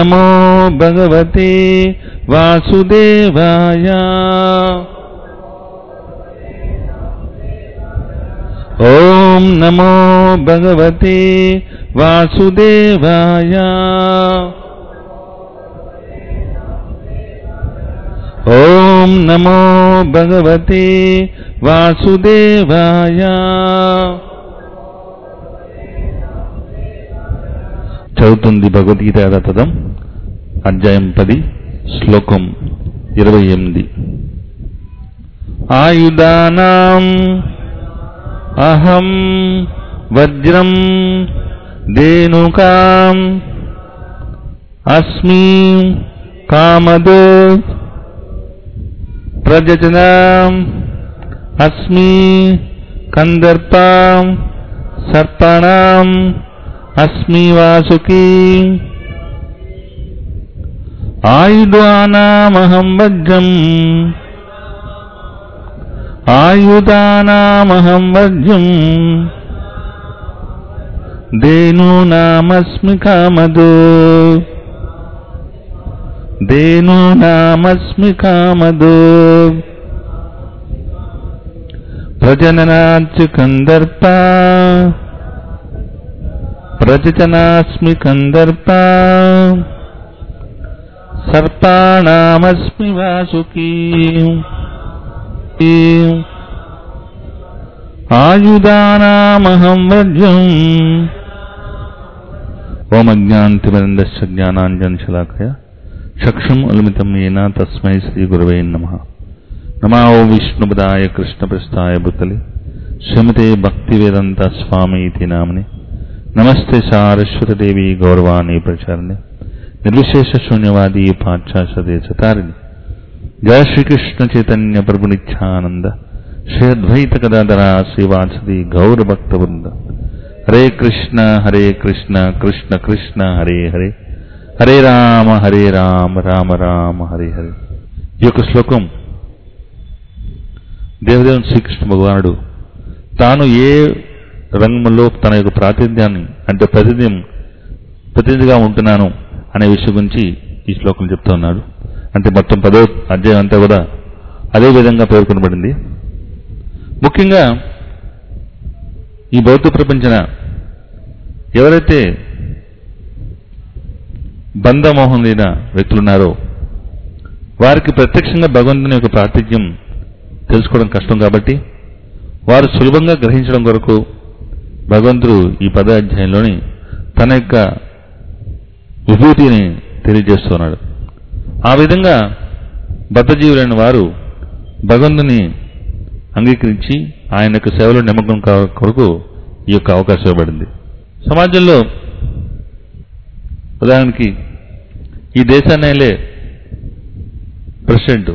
నమో భగవతే వాసుదేవాయ. ఓం నమో భగవతే వాసుదేవాయ. ఓం నమో భగవతే వాసుదేవాయ. చదువుతుంది భగవద్గీత యథాతథం అధ్యాయం 10 శ్లోకం 28. ఆయుధానాం అహం వజ్రం ధేనుకాం అస్మి కామదో ప్రజజనాం అస్మి కందర్పాం సర్పణాం అస్మి వాసుకీ. ఆయుధానామహం వజ్రం ఆయుధానామహం వజ్రం ధేనూనామస్మి కామదో ధేనూనామస్మి కామదో ప్రజననాచ్చ కందర్పా ప్రజనాస్మి కందర్పా సర్పాణామస్మి వాసుకీ. ఆయుధానామహం వజ్రం. ఓం అజ్ఞానతిమిరంధస్య జ్ఞానాంజనశలాకయ చక్షుం ఉన్మిలితం యేన తస్మై శ్రీ గురవే నమః. నమో విష్ణుపదాయ కృష్ణప్రస్థాయ భూతలే శ్రీమతే భక్తివేదాంత స్వామి ఇతి నామ్నే. నమస్తే సారస్వతదేవి గౌరవాణి ప్రచారిణి నిర్విశేష శూన్యవాది పాశ్చాత్యదేశతారిణి. జయ శ్రీకృష్ణ చైతన్య ప్రభు నిత్యానంద శ్రీ అద్వైత గదాధర శ్రీవాసది గౌరభక్తవృంద. హరే కృష్ణ కృష్ణ కృష్ణ హరే హరే హరే రామ రామ రామ హరే హరే. ఈ యొక్క శ్లోకం దేవదేవుని శ్రీకృష్ణ భగవానుడు తాను ఏ రంగంలో తన యొక్క ప్రాతినిధ్యాన్ని అంటే ప్రతినిధిగా ఉంటున్నాను అనే విషయం గురించి ఈ శ్లోకం చెప్తూ ఉన్నాడు. అంటే మొత్తం 10వ అధ్యాయం అంతా కూడా అదే విధంగా పేర్కొనబడింది. ముఖ్యంగా ఈ భౌతిక ప్రపంచన ఎవరైతే బంధమోహనులైన వ్యక్తులున్నారో వారికి ప్రత్యక్షంగా భగవంతుని యొక్క ప్రాతినిధ్యం తెలుసుకోవడం కష్టం కాబట్టి వారు సులభంగా గ్రహించడం కొరకు భగవంతుడు ఈ 10వ అధ్యాయంలోని తన యొక్క విభూతిని తెలియజేస్తున్నాడు. ఆ విధంగా బద్ధజీవులైన వారు భగవంతుని అంగీకరించి ఆయన యొక్క సేవలో నిమగ్నం కొరకు ఈ యొక్క అవకాశం ఇవ్వబడింది. సమాజంలో ఉదాహరణకి ఈ దేశాన్ని ప్రెసిడెంట్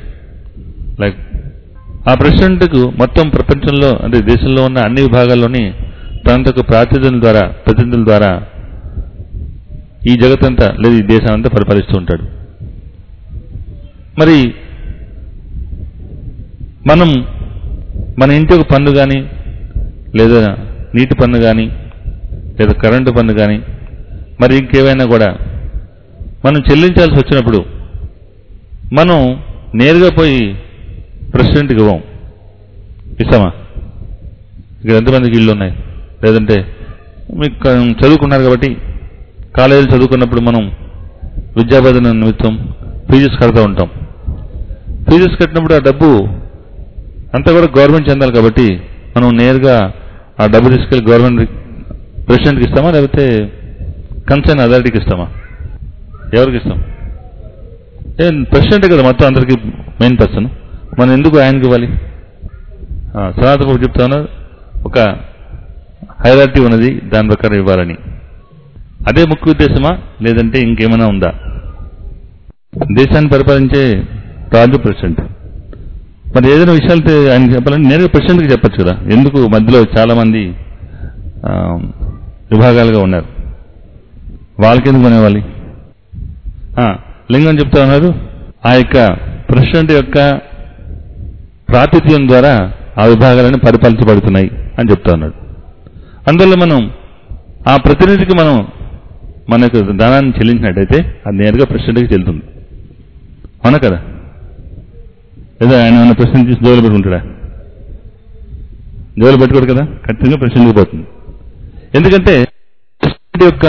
ఆ ప్రెసిడెంట్కు మొత్తం ప్రపంచంలో అంటే దేశంలో ఉన్న అన్ని విభాగాల్లోని తనకు ప్రతినిధుల ద్వారా ఈ జగత్తంతా లేదా ఈ దేశానంతా పరిపాలిస్తూ ఉంటాడు. మరి మనం మన ఇంటి ఒక పన్ను కానీ లేదా నీటి పన్ను కానీ లేదా కరెంటు పన్ను కానీ మరి ఇంకేమైనా కూడా మనం చెల్లించాల్సి వచ్చినప్పుడు మనం నేరుగా పోయి ప్రెసిడెంట్కి ఇవ్వం. ఇస్తామా? ఇక్కడ ఎంతమందికి ఇళ్ళు ఉన్నాయి? లేదంటే మీకు చదువుకున్నారు కాబట్టి కాలేజీలు చదువుకున్నప్పుడు మనం విద్యాబోధన నిమిత్తం ఫీజెస్ కడుతూ ఉంటాం. ఫీజెస్ కట్టినప్పుడు ఆ డబ్బు అంతా కూడా గవర్నమెంట్ చెందాలి కాబట్టి మనం నేరుగా ఆ డబ్బు తీసుకెళ్ళి గవర్నమెంట్ ప్రెసిడెంట్కి ఇస్తామా లేకపోతే కన్సర్న్ అథారిటీకి ఇస్తామా? ఎవరికి ఇస్తాం? ప్రెసిడెంటే కదా మొత్తం అందరికీ మెయిన్ పర్సన్. మనం ఎందుకు ఆయనకి ఇవ్వాలి? సనాతన చెప్తా ఉన్నారు ఒక హైరార్కీ ఉన్నది, దాని ప్రకారం ఇవ్వాలని. అదే ముఖ్య ఉద్దేశమా లేదంటే ఇంకేమైనా ఉందా? దేశాన్ని పరిపాలించే రాజు ప్రెసిడెంట్. మరి ఏదైనా విషయాలు ఆయన చెప్పాలంటే నేరుగా ప్రెసిడెంట్కి చెప్పచ్చు కదా. ఎందుకు మధ్యలో చాలా మంది విభాగాలుగా ఉన్నారు, వాళ్ళకెందుకు కొనేవాలి? లింగం చెప్తా ఉన్నారు ఆ యొక్క ప్రెసిడెంట్ యొక్క ప్రాతినిధ్యం ద్వారా ఆ విభాగాలను పరిపాలించబడుతున్నాయి అని చెప్తా ఉన్నాడు. అందువల్ల మనం ఆ ప్రతినిధికి మనం మనకు ధనాన్ని చెల్లించినట్టయితే అది నేరుగా ప్రెసిడెంట్కి చెల్లుతుంది. అవునా కదా? లేదా ఆయన ఏమైనా ప్రెసిడెంట్ తీసి జోలు పెట్టుకుంటాడా? జోలు పెట్టుకోడు కదా, ఖచ్చితంగా ప్రెసిడెంట్కి పోతుంది. ఎందుకంటే ప్రెసిడెంట్ యొక్క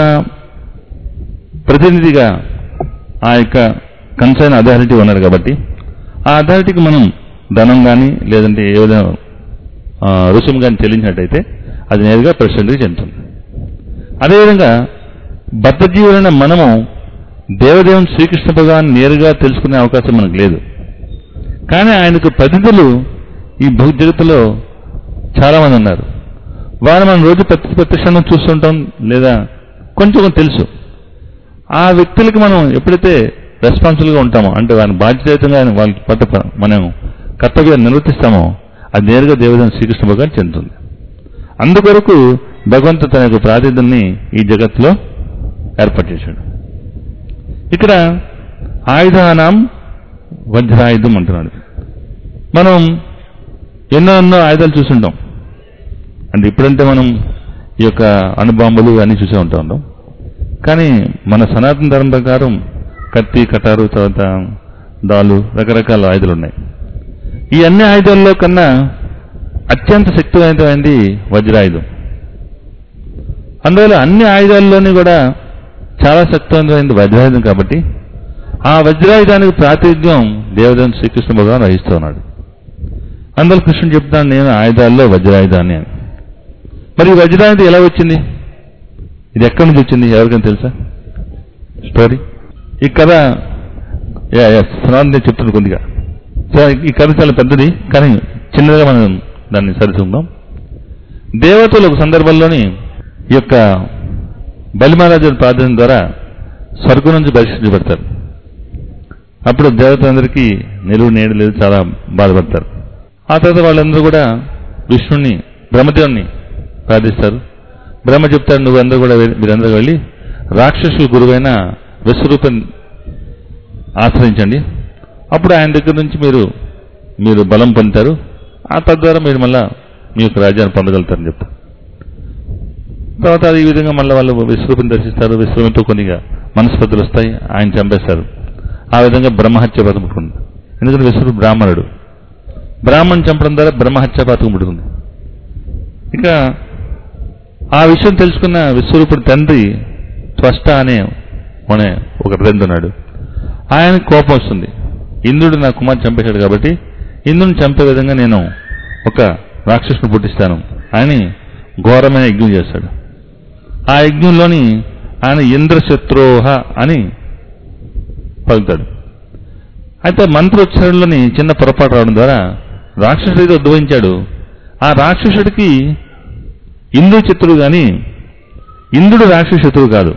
ప్రతినిధిగా ఆ యొక్క కన్సర్న్ అథారిటీ ఉన్నారు కాబట్టి ఆ అథారిటీకి మనం ధనం కానీ లేదంటే ఏదైనా రుసుము కానీ చెల్లించినట్టయితే అది నేరుగా ప్రెసిడెంట్కి చెందుతుంది. అదేవిధంగా బద్ధజీవులైన మనము దేవదేవుని శ్రీకృష్ణ భగవాన్ నేరుగా తెలుసుకునే అవకాశం మనకు లేదు. కానీ ఆయనకు ప్రతినిధులు ఈ భూ జగత్తులో చాలామంది ఉన్నారు. వారు మనం రోజు ప్రత్యక్షంగా చూస్తుంటాం లేదా కొంచెం తెలుసు. ఆ వ్యక్తులకి మనం ఎప్పుడైతే రెస్పాన్సిబుల్గా ఉంటామో, అంటే వారిని బాధ్యతయుతంగా వాళ్ళ పట్ల మనం కర్తవ్యాన్ని నిర్వర్తిస్తామో అది నేరుగా దేవదేవుని శ్రీకృష్ణ భగవాన్ చెందుతుంది. అందుకొరకు భగవంతుడు తన యొక్క ప్రాతినిధ్యాన్ని ఈ జగత్తులో ఏర్పాటు చేశాడు. ఇక్కడ ఆయుధానాం వజ్రాయుధం అంటున్నాడు. మనం ఎన్నో ఆయుధాలు చూస్తుంటాం. అంటే ఇప్పుడంటే మనం ఈ యొక్క అణుబాంబులు అన్నీ చూసే ఉంటాం. కానీ మన సనాతన ధర్మం ప్రకారం కత్తి, కటారు, తర్వాత డాలు, రకరకాల ఆయుధాలు ఉన్నాయి. ఈ అన్ని ఆయుధాల్లో కన్నా అత్యంత శక్తివంతమైనది వజ్రాయుధం. అందువల్ల అన్ని ఆయుధాల్లోని కూడా చాలా శక్తివంతమైనది వజ్రాయుధం కాబట్టి ఆ వజ్రాయుధానికి ప్రాతినిధ్యం దేవదేవుని శ్రీకృష్ణ భగవాన్ వహిస్తూ ఉన్నాడు. అందువల్ల కృష్ణుడు చెప్తాను, నేను ఆయుధాల్లో వజ్రాయుధాన్ని అని. మరి ఈ వజ్రాయుధం ఎలా వచ్చింది? ఇది ఎక్కడి నుంచి వచ్చింది? ఎవరికైనా తెలుసా స్టోరీ? ఈ కథ సనాతన చెప్తుంది కొద్దిగా. ఈ కథ చాలా పెద్దది, కానీ చిన్నదిగా మనం దాన్ని సరిచూద్దాం. దేవతలు ఒక సందర్భంలోని ఈ యొక్క బలిమహారాజు ప్రార్థన ద్వారా స్వర్గం నుంచి బహిష్కరించబడతారు. అప్పుడు దేవతలందరికీ నిలువు నేడు లేదు, చాలా బాధపడతారు. ఆ తర్వాత వాళ్ళందరూ కూడా విష్ణుని, బ్రహ్మదేవుని ప్రార్థిస్తారు. బ్రహ్మ చెప్తాడు, నువ్వందరూ కూడా మీరందరూ వెళ్ళి రాక్షసుల గురువైన విశ్వరూపం ఆశ్రయించండి. అప్పుడు ఆయన దగ్గర నుంచి మీరు బలం పొందుతారు. ఆ తద్వారా మీరు మళ్ళా మీ యొక్క రాజ్యాన్ని పొందగలుగుతారని చెప్తారు. తర్వాత ఈ విధంగా మళ్ళీ వాళ్ళు విశ్వరూపం దర్శిస్తారు. విశ్వరూపంతో కొద్దిగా మనస్పతులు వస్తాయి, ఆయన చంపేస్తారు. ఆ విధంగా బ్రహ్మహత్య పథకం పుట్టుకుంది. ఎందుకంటే విశ్వరూప బ్రాహ్మణుడు, బ్రాహ్మణ్ చంపడం ద్వారా బ్రహ్మహత్య పథకం పుట్టుకుంది. ఇక ఆ విషయం తెలుసుకున్న విశ్వరూపుడి తండ్రి త్వష్ట అనే ఒక తండ్రి ఉన్నాడు. ఆయన కోపం వస్తుంది, ఇంద్రుడు నా కుమార్తె చంపేశాడు కాబట్టి ఇంద్రుని చంపే విధంగా నేను ఒక రాక్షసుని పుట్టిస్తాను అని ఘోరమైన యజ్ఞం చేస్తాడు. ఆ యజ్ఞంలోని ఆయన ఇంద్రశత్రోహ అని పలుకుతాడు. అయితే మంత్రోచ్చారణలోని చిన్న పొరపాటు రావడం ద్వారా రాక్షసుడిగా ఉద్భవించాడు. ఆ రాక్షసుడికి ఇంద్రుడు శత్రువు కానీ ఇంద్రుడు రాక్షస శత్రువు కాదు.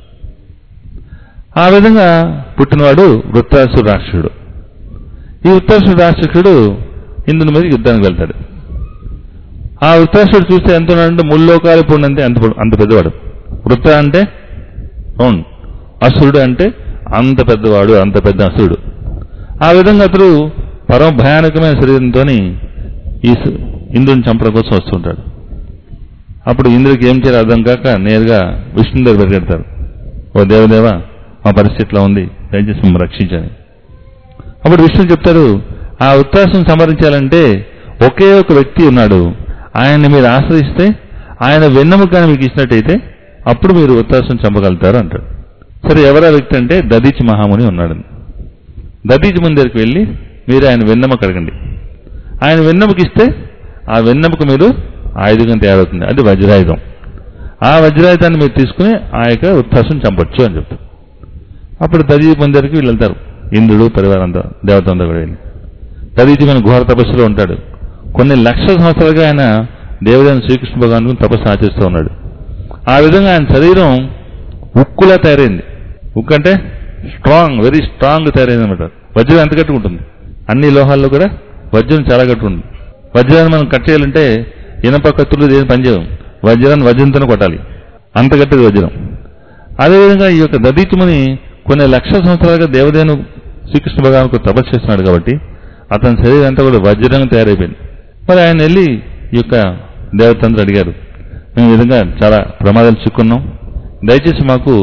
ఆ విధంగా పుట్టినవాడు వృత్రాసుడు రాక్షసుడు. ఈ వృత్రాసుడు రాక్షసుడు ఇంద్రుని మీద యుద్ధానికి వెళ్తాడు. ఆ వృత్రాసుడు చూస్తే ఎంత ఉన్నాడంటే ముల్లోకాలు పూర్ణంటే అంత పెద్దవాడు. వృత్ర అంటే అవును, అసురుడు అంటే అంత పెద్దవాడు, అంత పెద్ద అసురుడు. ఆ విధంగా అతడు పరమ భయానకమైన శరీరంతో ఈ ఇంద్రుని చంపడం కోసం వస్తుంటాడు. అప్పుడు ఇంద్రుడికి ఏం చేయాలి అర్థం కాక నేరుగా విష్ణు దగ్గర పరిగెడతారు. ఓ దేవదేవ, మా పరిస్థితిలో ఉంది, దయచేసి మేము రక్షించాలి. అప్పుడు విష్ణువు చెప్తారు, ఆ ఉత్సాహం సంహరించాలంటే ఒకే ఒక వ్యక్తి ఉన్నాడు, ఆయన్ని మీరు ఆశ్రయిస్తే ఆయన వెన్నెముకని మీకు ఇచ్చినట్టయితే అప్పుడు మీరు ఉత్సాహం చంపగలుగుతారు అంటాడు. సరే, ఎవరా వ్యక్తి అంటే దదీచి మహాముని ఉన్నాడు. దదీచి ముని దగ్గరికి వెళ్ళి మీరు ఆయన వెన్నెముక అడగండి. ఆయన వెన్నెముక ఇస్తే ఆ వెన్నెముక మీరు ఆయుధంగా తయారవుతుంది, అది వజ్రాయుధం. ఆ వజ్రాయుధాన్ని మీరు తీసుకుని ఆ యొక్క ఉత్సాహం చంపొచ్చు అని చెప్తారు. అప్పుడు దదీచి ముని దగ్గరికి వీళ్ళు వెళ్తారు, ఇంద్రుడు పరివారం అంతా, దేవత అంతా కూడా వెళ్ళి. దదీచి ముని ఘోర తపస్సులో ఉంటాడు. కొన్ని లక్షల సంవత్సరాలుగా ఆయన దేవదేవుని శ్రీకృష్ణ భగవాను తపస్సు ఆచరిస్తూ ఉన్నాడు. ఆ విధంగా ఆయన శరీరం ఉక్కులా తయారైంది. ఉక్కు అంటే స్ట్రాంగ్, వెరీ స్ట్రాంగ్ తయారైంది అనమాట. వజ్రం ఎంత గట్టుకుంటుంది? అన్ని లోహాల్లో కూడా వజ్రం చాలా గట్టుకుంటుంది. వజ్రాన్ని మనం కట్ చేయాలంటే ఇనప కత్తులు దేని పనిచేయడం, వజ్రాన్ని వజ్రంతోనే కొట్టాలి, అంత గట్టిది వజ్రం. అదేవిధంగా ఈ యొక్క దదీచుముని కొన్ని లక్షల సంవత్సరాలుగా దేవదేవుని శ్రీకృష్ణ భగవానుకు తపస్సు చేస్తున్నాడు కాబట్టి అతని శరీరం అంతా కూడా వజ్రంగా తయారైపోయింది. మరి ఆయన వెళ్ళి ఈ యొక్క దేవతందరూ అడిగారు, మేము ఈ విధంగా చాలా ప్రమాదాలు చిక్కున్నాం, దయచేసి మాకు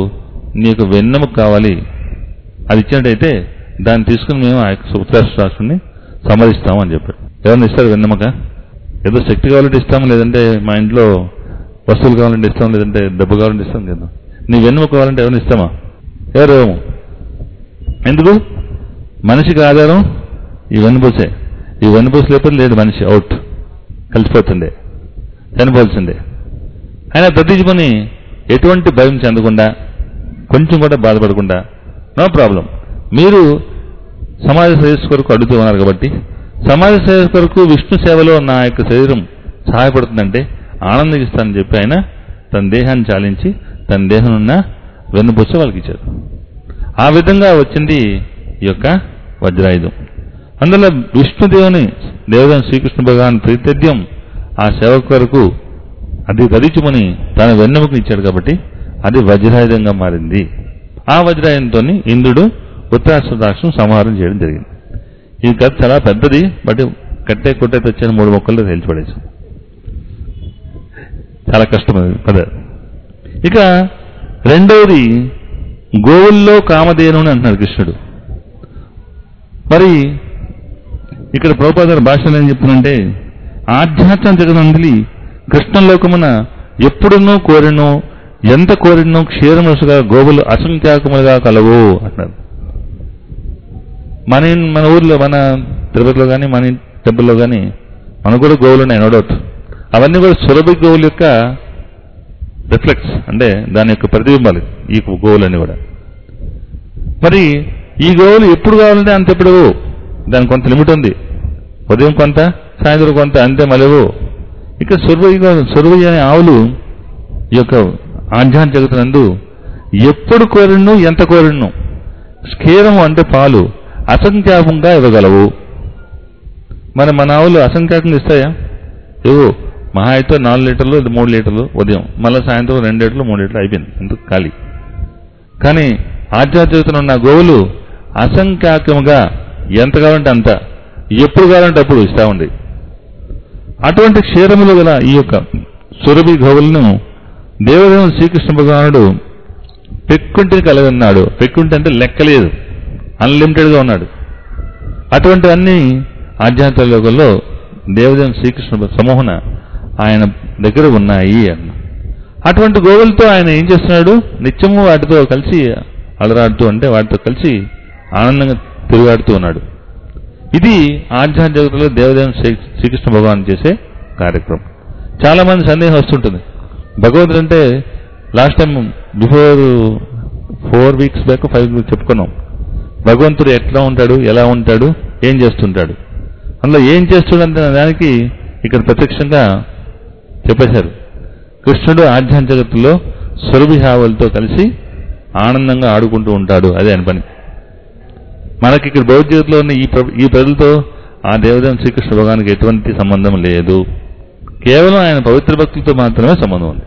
నీ యొక్క వెన్నెముక కావాలి, అది ఇచ్చినట్టయితే దాన్ని తీసుకుని మేము ఆ యొక్క ఉత్తరాష్ట్రాన్ని సమరిస్తాము అని చెప్పాడు. ఎవరిని ఇస్తారు వెన్నెముక? ఏదో శక్తి కావాలంటే ఇస్తాము, లేదంటే మా ఇంట్లో వస్తువులు కావాలంటే ఇస్తాం, లేదంటే డబ్బు కావాలంటే ఇస్తాం కదా. నీ వెన్నెముక కావాలంటే ఎవరిని ఇస్తామా? ఎవరు? ఎందుకు? మనిషికి ఆధారం ఈ వెన్నుపూసే. ఈ వెన్నుపూస లేకపోతే లేదు, మనిషి అవుట్, కలిసిపోతుండే, చనిపోవాల్సిందే. ఆయన ప్రతిజీవని ఎటువంటి భయం చెందకుండా, కొంచెం కూడా బాధపడకుండా, నో ప్రాబ్లం, మీరు సమాజ శ్రేయస్సు కొరకు అడుగుతూ ఉన్నారు కాబట్టి, సమాజ శ్రేయస్సు కొరకు విష్ణు సేవలో నా యొక్క శరీరం సహాయపడుతుందంటే ఆనందిస్తానని చెప్పి ఆయన తన దేహాన్ని చాలించి తన దేహం ఉన్న వెన్నుపూస వాళ్ళకి ఇచ్చారు. ఆ విధంగా వచ్చింది ఈ యొక్క వజ్రాయుధం. అందులో విష్ణుదేవుని దేవదేవుని శ్రీకృష్ణ భగవాన్ ప్రీత్యర్థం ఆ సేవకు కొరకు అది ధరించుమని తన వెన్నెముకని ఇచ్చాడు కాబట్టి అది వజ్రాయుధంగా మారింది. ఆ వజ్రాయుధంతో ఇంద్రుడు ఉత్తరాష్ట్రాక్షను సంహారం చేయడం జరిగింది. ఈ కథ చాలా పెద్దది, బట్ కట్టే కొట్టేది వచ్చాను 3 మొక్కల్లో తేల్చిపడేసాం. చాలా కష్టమైనది కథ. ఇక రెండవది గోవుల్లో కామధేను అని అంటున్నాడు కృష్ణుడు. మరి ఇక్కడ ప్రభుపాద భాషలో ఏం చెప్తుందంటే, ఆధ్యాత్మ జగనందిలి కృష్ణలోకమున ఎప్పుడునూ కోరినో ఎంత కోరినో క్షీరములుగా గోవులు అసంఖ్యాకములుగా కలవు అంటున్నారు. మన ఊర్లో, మన తిరుపతిలో కానీ, మన టెంపుల్లో కానీ మనకు కూడా గోవులు ఉన్నాయి, నో డౌట్. అవన్నీ కూడా సురభి గోవుల యొక్క రిఫ్లెక్ట్స్, అంటే దాని యొక్క ప్రతిబింబాలు ఈ గోవులన్నీ కూడా. మరి ఈ గోవులు ఎప్పుడు కావాలంటే అంత ఎప్పుడు, దానికి కొంత లిమిట్ ఉంది. ఉదయం కొంత, సాయంత్రం కొంత, అంతే మళ్ళీ. ఇక సురభి అనే ఆవులు ఈ యొక్క ఆధ్యాత్మిక జగత్తునందు ఎప్పుడు కోరినో ఎంత కోరినో, క్షీరము అంటే పాలు అసంఖ్యాకంగా ఇవ్వగలవు. మరి మన ఆవులు అసంఖ్యాకంగా ఇస్తాయా? ఏవో మహా అయితే 4 లీటర్లు 3 లీటర్లు ఉదయం, మళ్ళీ సాయంత్రం 2 లీటర్లు 3 లీటర్లు అయిపోయింది, ఎందుకు ఖాళీ. కానీ ఆధ్యాత్మికతలో ఉన్న గోవులు అసంఖ్యాకముగా ఎంత కావాలంటే అంత, ఎప్పుడు కావాలంటే అప్పుడు ఇస్తా ఉంది. అటువంటి క్షీరములు గల ఈ యొక్క సురభి గోవులను దేవదేవుని శ్రీకృష్ణ భగవానుడు పెక్కుంటిని కలిగి ఉన్నాడు. పెక్కుంటి అంటే లెక్కలేదు, అన్లిమిటెడ్గా ఉన్నాడు. అటువంటివన్నీ ఆధ్యాత్మిక లోకంలో దేవదేవుని శ్రీకృష్ణ సమూహన ఆయన దగ్గర ఉన్నాయి అన్న. అటువంటి గోవులతో ఆయన ఏం చేస్తున్నాడు? నిత్యము వాటితో కలిసి అలరాడుతూ, అంటే వాటితో కలిసి ఆనందంగా తిరుగాడుతూ ఉన్నాడు. ఇది ఆధ్యాత్మిక జగత్తులో దేవదేవుని శ్రీకృష్ణ భగవాన్ చేసే కార్యక్రమం. చాలా మంది సందేహం వస్తుంటుంది, భగవంతుడు అంటే last time before 4 weeks back 5 weeks చెప్పుకున్నాం. భగవంతుడు ఎట్లా ఉంటాడు, ఎలా ఉంటాడు, ఏం చేస్తుంటాడు, అందులో ఏం చేస్తుండే దానికి ఇక్కడ ప్రత్యక్షంగా చెప్పేశారు. కృష్ణుడు ఆధ్యాత్మిక జగత్తులో సురభి హావులతో కలిసి ఆనందంగా ఆడుకుంటూ ఉంటాడు, అదే అని పని. మనకి ఇక్కడ భౌతిక జగత్తులో ఉన్న ఈ ప్రజలతో ఆ దేవదేవుని శ్రీకృష్ణ భగవానికి ఎటువంటి సంబంధం లేదు, కేవలం ఆయన పవిత్ర భక్తులతో మాత్రమే సంబంధం ఉంది.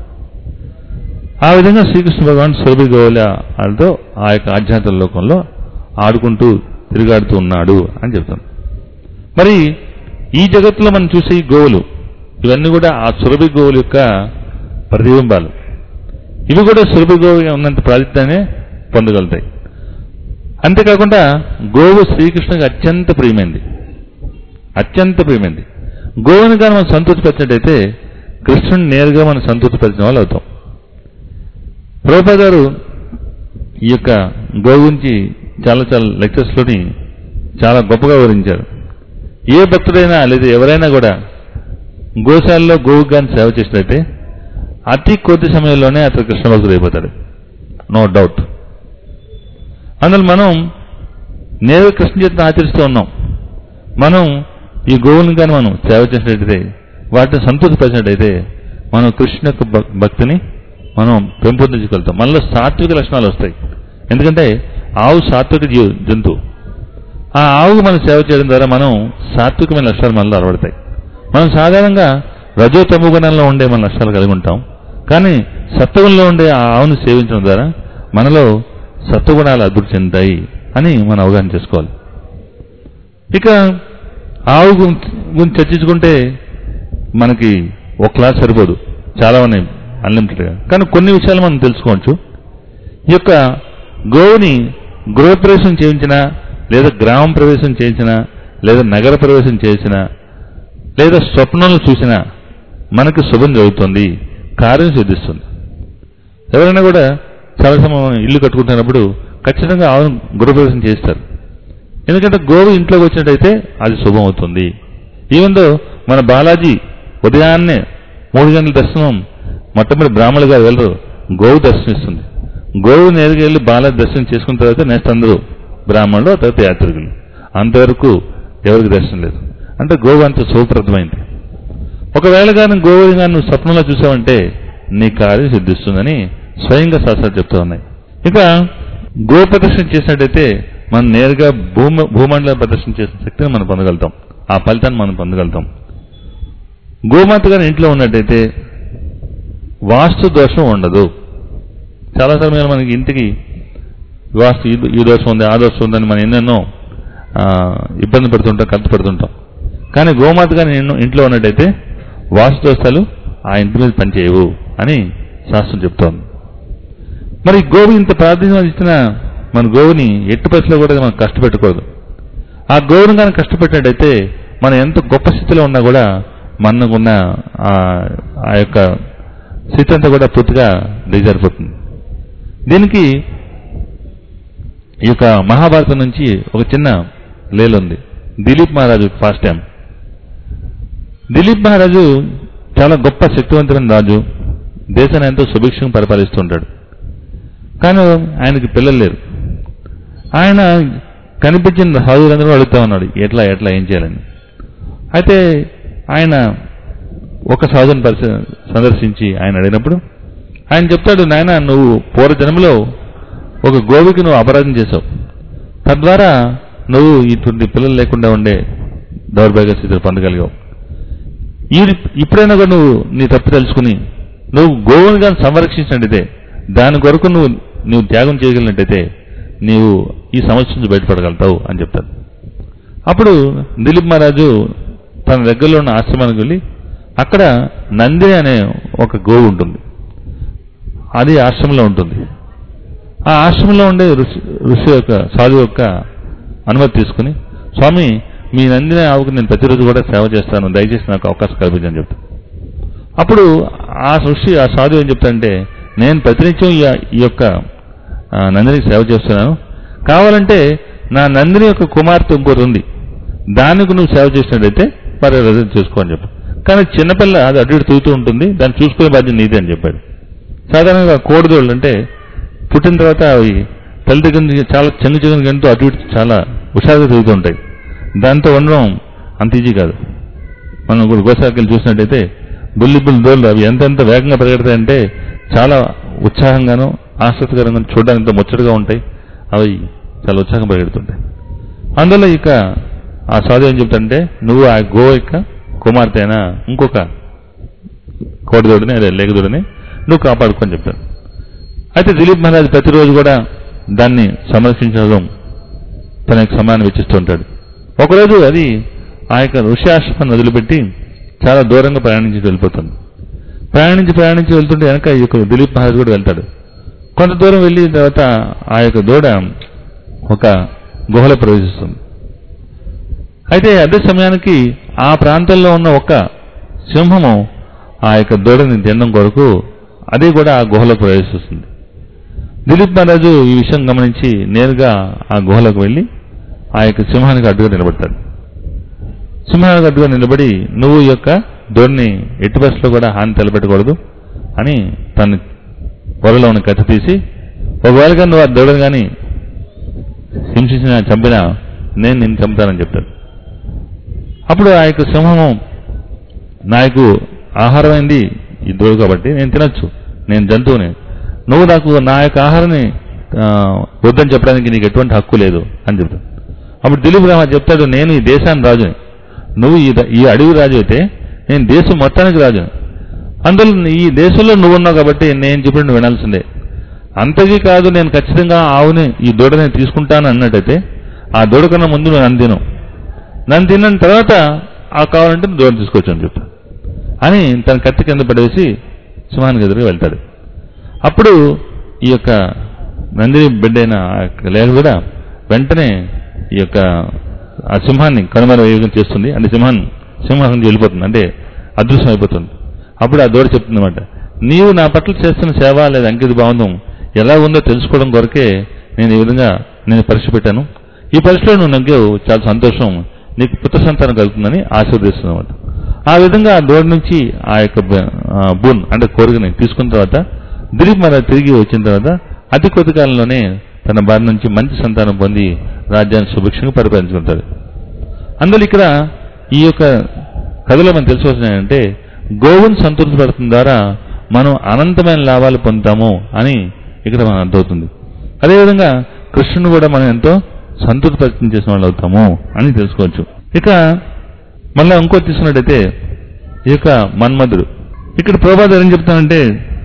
ఆ విధంగా శ్రీకృష్ణ భగవాన్ సురభి గోవులతో ఆ యొక్క ఆధ్యాత్మిక లోకంలో ఆడుకుంటూ తిరుగాడుతూ ఉన్నాడు అని చెప్తాం. మరి ఈ జగత్తులో మనం చూసే ఈ గోవులు ఇవన్నీ కూడా ఆ సురభి గోవుల యొక్క ప్రతిబింబాలు. ఇవి కూడా సురభి గోవుగా ఉన్నంత ప్రాధాన్యతనే పొందగలుగుతాయి. అంతేకాకుండా గోవు శ్రీకృష్ణుడికి అత్యంత ప్రియమైంది, అత్యంత ప్రియమైంది. గోవుని కానీ మనం సంతృప్తిపరిచినట్టయితే కృష్ణుని నేరుగా మనం సంతృప్తిపరిచిన వాళ్ళు అవుతాం. ప్రభుపాద గారు ఈ యొక్క గోవు గురించి చాలా చాలా లెక్చర్స్లోని చాలా గొప్పగా వివరించారు. ఏ భక్తుడైనా లేదా ఎవరైనా కూడా గోశాలలో గోవు కానీ సేవ చేసినట్లయితే అతి కొద్ది సమయంలోనే అతను కృష్ణ భక్తుడు అయిపోతాడు, నో డౌట్. అందులో మనం నేరుగా కృష్ణ చేతిని ఆచరిస్తూ ఉన్నాం. మనం ఈ గోవుని కానీ మనం సేవ చేసినట్టయితే, వాటిని సంతృప్తిపరిచినట్టయితే మనం కృష్ణ యొక్క భక్తిని మనం పెంపొందించగలుగుతాం. మనలో సాత్విక లక్షణాలు వస్తాయి. ఎందుకంటే ఆవు సాత్విక జంతువు. ఆ ఆవుకు మనం సేవ చేయడం ద్వారా మనం సాత్వికమైన లక్షణాలు మనలో అలవడతాయి. మనం సాధారణంగా రజో తమో గుణంలో ఉండే మన లక్షణాలు కలిగి ఉంటాం. కానీ సత్వగుణంలో ఉండే ఆ ఆవును సేవించడం ద్వారా మనలో సత్వగుణాలు అభివృద్ధి చెందుతాయి అని మనం అవగాహన చేసుకోవాలి. ఇక ఆవు గురించి చర్చించుకుంటే మనకి ఒక క్లాస్ సరిపోదు, చాలా ఉన్నాయి అన్లిమిటెడ్గా. కానీ కొన్ని విషయాలు మనం తెలుసుకోవచ్చు. ఈ యొక్క గోవుని గృహప్రవేశం చేయించినా, లేదా గ్రామం ప్రవేశం చేయించినా, లేదా నగర ప్రవేశం చేసినా, లేదా స్వప్నంలో చూసినా మనకు శుభం జరుగుతుంది, కార్యం సిద్ధిస్తుంది. ఎవరైనా కూడా చాలా సమయం ఇల్లు కట్టుకుంటున్నప్పుడు ఖచ్చితంగా ఆవును గృహప్రవేశం చేస్తారు. ఎందుకంటే గోవు ఇంట్లోకి వచ్చినట్టయితే అది శుభం అవుతుంది. ఈవెందో మన బాలాజీ ఉదయాన్నే 3 గంటల దర్శనం మొట్టమొదటి బ్రాహ్మణులు గారు వెళ్ళరు, గోవు దర్శనమిస్తుంది. గోవు నేరుగా వెళ్ళి బాలాజీ దర్శనం చేసుకున్న తర్వాత నెక్స్ట్ అందరూ బ్రాహ్మణులు, ఆ తర్వాత యాత్రికులు. అంతవరకు ఎవరికి దర్శనం లేదు. అంటే గోవు అంత శుభప్రదమైంది. ఒకవేళ కానీ గోవు కానీ నువ్వు స్వప్నంలో చూసావంటే నీ కార్యం సిద్ధిస్తుందని స్వయంగా శాస్త్రాలు చెప్తూ ఉన్నాయి. ఇక గో ప్రదర్శన చేసినట్టయితే మనం నేరుగా భూమండల ప్రదర్శన చేసిన శక్తిని మనం పొందగలుగుతాం, ఆ ఫలితాన్ని మనం పొందగలుగుతాం. గోమాత గారి ఇంట్లో ఉన్నట్టయితే వాస్తు దోషం ఉండదు. చాలా సమయాలు మనకి ఇంటికి వాస్తు ఈ దోషం ఉంది, ఆ దోషం ఉందని మనం ఎన్నెన్నో ఇబ్బంది పడుతుంటాం, ఖర్చు పడుతుంటాం. కానీ గోమాత గారి ఇంట్లో ఉన్నట్టయితే వాస్తు దోషాలు ఆ ఇంటి మీద పనిచేయవు అని శాస్త్రం చెప్తోంది. మరి గోవు ఇంత ప్రాధాన్యం ఇచ్చిన మన గోవుని ఎట్టి పరిస్థితిలో కూడా మనం కష్టపెట్టకూడదు. ఆ గోవును కానీ కష్టపెట్టినట్టయితే మనం ఎంత గొప్ప స్థితిలో ఉన్నా కూడా మనకున్న ఆ యొక్క స్థితి అంతా కూడా పూర్తిగా దిగజారిపోతుంది. దీనికి ఈ యొక్క మహాభారతం నుంచి ఒక చిన్న లీల ఉంది. దిలీప్ మహారాజు ఫస్ట్ టైం. దిలీప్ మహారాజు చాలా గొప్ప శక్తివంతమైన రాజు, దేశాన్ని ఎంతో సుభిక్షంగా పరిపాలిస్తూ ఉంటాడు. కానీ ఆయనకి పిల్లలు లేరు. ఆయన కనిపించిన సాధువులందరూ అడుగుతా ఉన్నాడు ఎట్లా ఏం చేయాలని. అయితే ఆయన ఒక సాధువుని సందర్శించి ఆయన అడిగినప్పుడు ఆయన చెప్తాడు, నాయన నువ్వు పూర్వజన్మలో ఒక గోవుకి నువ్వు అపరాధం చేసావు, తద్వారా నువ్వు ఇటువంటి పిల్లలు లేకుండా ఉండే దౌర్భాగ్య స్థితిని పొందగలిగావు. ఇప్పుడైనా కూడా నువ్వు నీ తప్పు తెలుసుకుని నువ్వు గోవుని కానీ సంరక్షించినట్టయితే, దాని కొరకు నువ్వు త్యాగం చేయగలిగినట్టయితే నీవు ఈ సమస్య నుంచి బయటపడగలుగుతావు అని చెప్తాడు. అప్పుడు దిలీప్ మహారాజు తన దగ్గరలో ఉన్న ఆశ్రమానికి వెళ్ళి అక్కడ నంది అనే ఒక గోవు ఉంటుంది, అది ఆశ్రమంలో ఉంటుంది. ఆ ఆశ్రమంలో ఉండే ఋషి యొక్క సాధువు యొక్క అనుమతి తీసుకుని, స్వామి మీ నందిని ఆవుకు నేను ప్రతిరోజు కూడా సేవ చేస్తాను, దయచేసి నాకు అవకాశం కల్పించని చెప్తాను. అప్పుడు ఆ ఋషి ఆ సాధువు ఏం చెప్తాడంటే, నేను ప్రతినిత్యం ఈ యొక్క నందినికి సేవ చేస్తున్నాను, కావాలంటే నా నందిని యొక్క కుమార్తె ఇంకోటి ఉంది, దానికి నువ్వు సేవ చేసినట్టయితే మరి రజన చేసుకో అని చెప్పాడు. కానీ చిన్నపిల్ల అది అటు ఇటు తూగుతూ ఉంటుంది, దాన్ని చూసుకునే బాధ్యత నీదే అని చెప్పాడు. సాధారణంగా కోడిదోళ్ళు అంటే పుట్టిన తర్వాత అవి తల్లి దగ్గర నుంచి చాలా చెంగు గంటూ అటు ఇటు చాలా హుషారుగా తిరుగుతూ ఉంటాయి. దాంతో ఉండడం అంత ఈజీ కాదు. మనం కూడా గోశాఖలు చూసినట్టయితే బుల్లి దోళ్ళు అవి ఎంతెంత వేగంగా పరిగెడతాయంటే చాలా ఉత్సాహంగాను ఆసక్తికరంగా చూడడానికి ఎంతో ముచ్చటగా ఉంటాయి. అవి చాలా ఉత్సాహంగా పరిగెడుతుంటాయి. అందువల్ల ఇక ఆ సాధు ఏం చెప్తాడంటే, నువ్వు ఆ గో యొక్క కుమార్తె అయినా ఇంకొక కోడిదోడిని అదే లేగదోడిని నువ్వు కాపాడుకొని చెప్తాడు. అయితే దిలీప్ మహారాజ్ ప్రతిరోజు కూడా దాన్ని సంరక్షించడం తన యొక్క సమయాన్ని వెచ్చిస్తూ ఉంటాడు. ఒకరోజు అది ఆ యొక్క ఋషి ఆశ్రమాన్ని వదిలిపెట్టి చాలా దూరంగా ప్రయాణించి వెళ్ళిపోతుంది. ప్రయాణించి వెళ్తుంటే వెనక ఈ యొక్క దిలీప్ మహారాజ్ కూడా వెళ్తాడు. కొంత దూరం వెళ్ళిన తర్వాత ఆ యొక్క దూడ ఒక గుహలో ప్రవేశిస్తుంది. అయితే అదే సమయానికి ఆ ప్రాంతంలో ఉన్న ఒక సింహము ఆ యొక్క దూడని తినడం కొరకు అది కూడా ఆ గుహలో ప్రవేశిస్తుంది. దిలీప్ మహారాజు ఈ విషయం గమనించి నేరుగా ఆ గుహలోకి వెళ్ళి ఆ యొక్క సింహానికి అడ్డుగా నిలబడతాడు. సింహానికి అడ్డుగా నిలబడి నువ్వు ఈ యొక్క దూడని ఎట్టి బస్సులో కూడా హాని తలపెట్టకూడదు అని తన వరలో ఉన్న కత్తి తీసి, ఒకవేళ కానీ నువ్వు ఆ దూడని కానీ హింసించినా చంపినా నేను నిన్ను చంపుతానని చెప్తాడు. అప్పుడు ఆ యొక్క సింహము నాకు ఆహారమైంది ఈ దూడ కాబట్టి నేను తినొచ్చు, నేను జంతువుని, నువ్వు నాకు నా యొక్క ఆహారాన్ని వద్దని చెప్పడానికి నీకు ఎటువంటి హక్కు లేదు అని చెప్తాడు. అప్పుడు దిలీప్ మహారాజ్ చెప్తాడు, నేను ఈ దేశానికి రాజుని, నువ్వు ఈ అడవి రాజు అయితే నేను దేశం మొత్తానికి రాజుని, అందులో ఈ దేశంలో నువ్వు ఉన్నావు కాబట్టి నేను చెప్పిన నువ్వు వినాల్సిందే. అంతకీ కాదు, నేను ఖచ్చితంగా ఆవుని ఈ దూడని తీసుకుంటాను అన్నట్టయితే ఆ దూడ కన్నా ముందు నన్ను తిన్న తర్వాత ఆ కావాలంటే దూడ తీసుకోవచ్చు అని చెప్తాను అని తన కత్తి కింద పడేసి సింహానికి ఎదురుగా వెళ్తాడు. అప్పుడు ఈ యొక్క నందిని బిడ్డ అయిన లేఖ కూడా వెంటనే ఈ యొక్క ఆ సింహాన్ని కనుమరుగ చేస్తుంది. అంటే సింహం నుంచి వెళ్ళిపోతుంది, అంటే అదృశ్యం అయిపోతుంది. అప్పుడు ఆ దూడ చెప్తుంది అనమాట, నీవు నా పట్ల చేస్తున్న సేవ లేదా అంకిత భావం ఎలా ఉందో తెలుసుకోవడం కొరకే నేను ఈ విధంగా నేను పరీక్ష పెట్టాను. ఈ పరీక్షలో నువ్వు నగ్గావు, చాలా సంతోషం, నీకు పుత్ర సంతానం కలుగుతుందని ఆశీర్వదిస్తుంది అనమాట. ఆ విధంగా ఆ దూడ నుంచి ఆ యొక్క బూన్ అంటే కోరికని తీసుకున్న తర్వాత దిలీప్ మహారాజ్ తిరిగి వచ్చిన తర్వాత అతి కొద్ది కాలంలోనే తన భార్య నుంచి మంచి సంతానం పొంది రాజ్యాన్ని సుభిక్షంగా పరిపాలించుకుంటాడు. అందులో ఇక్కడ ఈ యొక్క కథలో మనం తెలుసుకోవాల్సిన ఏంటంటే గోవుని సంతృప్తిపడటం ద్వారా మనం అనంతమైన లాభాలు పొందుతాము అని ఇక్కడ మనం అర్థమవుతుంది. అదేవిధంగా కృష్ణుని కూడా మనం ఎంతో సంతృప్తిపరిచయం చేసిన వాళ్ళు అవుతాము అని తెలుసుకోవచ్చు. ఇక మళ్ళీ ఇంకో తీసుకున్నట్టయితే ఈ యొక్క మన్మధుడు ఇక్కడ ప్రభుపాదులు ఏం చెప్తానంటే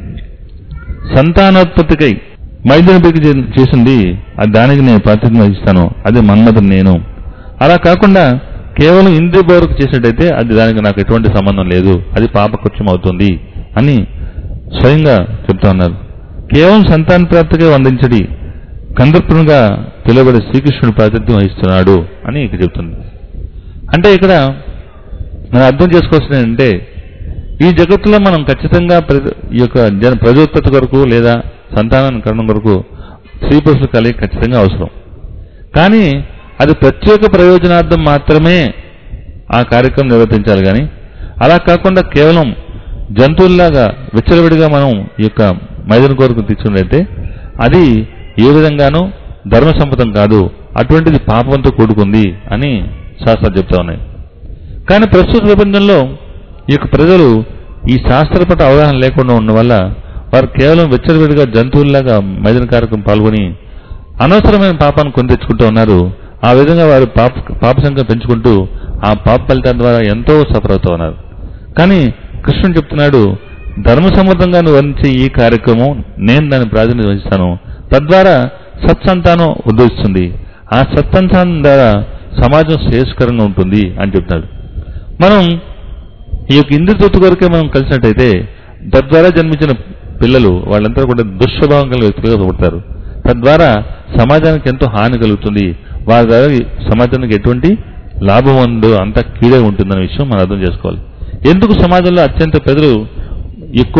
సంతానోత్పత్తికై మైథునకి చేసింది అది దానికి నేను ప్రాతినిధ్యం వహిస్తాను, అదే మన్మధుడు నేను. అలా కాకుండా కేవలం ఇంద్రియ భోగకు చేసినట్టయితే అది దానికి నాకు ఎటువంటి సంబంధం లేదు, అది పాపకృత్యం అవుతుంది అని స్వయంగా చెప్తా ఉన్నారు. కేవలం సంతాన ప్రాప్తిగా వందించడి కందర్పునిగా పిలువబడే శ్రీకృష్ణుడు ప్రాతినిధ్యం వహిస్తున్నాడు అని ఇక్కడ చెప్తుంది. అంటే ఇక్కడ మనం అర్థం చేసుకోవాల్సింది ఏంటంటే ఈ జగత్తులో మనం ఖచ్చితంగా ఈ యొక్క ప్రజోత్పత్తి కొరకు లేదా సంతానాన్ని కరణం కొరకు స్త్రీ పురుషుల కలిగి ఖచ్చితంగా అవసరం. కానీ అది ప్రత్యేక ప్రయోజనార్థం మాత్రమే ఆ కార్యక్రమం నిర్వర్తించాలి. కానీ అలా కాకుండా కేవలం జంతువుల్లాగా విచ్చలవిడిగా మనం ఈ యొక్క మైదన కొరకు తీసుకున్నట్లయితే అది ఏ విధంగానూ ధర్మసమ్మతం కాదు, అటువంటిది పాపంతో కూడుకుంది అని శాస్త్రాలు చెప్తా ఉన్నాయి. కానీ ప్రస్తుత ప్రపంచంలో ఈ యొక్క ప్రజలు ఈ శాస్త్ర పట్ల అవగాహన లేకుండా ఉండడం వల్ల వారు కేవలం విచ్చలవిడిగా జంతువుల్లాగా మైదన కార్యక్రమం పాల్గొని అనవసరమైన పాపాన్ని కొని తెచ్చుకుంటూ ఉన్నారు. ఆ విధంగా వారు పాప సంఖ్య పెంచుకుంటూ ఆ పాప ఫలితాల ద్వారా ఎంతో సఫర్ అవుతూ ఉన్నారు. కానీ కృష్ణుడు చెప్తున్నాడు, ధర్మసమ్మతంగా నువ్వు వర్ణించే ఈ కార్యక్రమం నేను దాన్ని ప్రాధాన్యత వహిస్తాను, తద్వారా సత్సంతానం ఉద్భవిస్తుంది, ఆ సత్సంతానం ద్వారా సమాజం శ్రేయస్కరంగా ఉంటుంది అని చెప్తున్నాడు. మనం ఈ యొక్క ఇంద్రతృప్తి కొరకే మనం కలిసినట్టయితే తద్వారా జన్మించిన పిల్లలు వాళ్ళంతా కూడా దుష్స్వభావం కలిగిన వ్యక్తులుగా పుడతారు. తద్వారా సమాజానికి ఎంతో హాని కలుగుతుంది, వారి ద్వారా సమాజానికి ఎటువంటి లాభం ఉందో అంతా కీడే ఉంటుందనే విషయం మనం అర్థం చేసుకోవాలి. ఎందుకు సమాజంలో అత్యంత ప్రజలు ఎక్కువ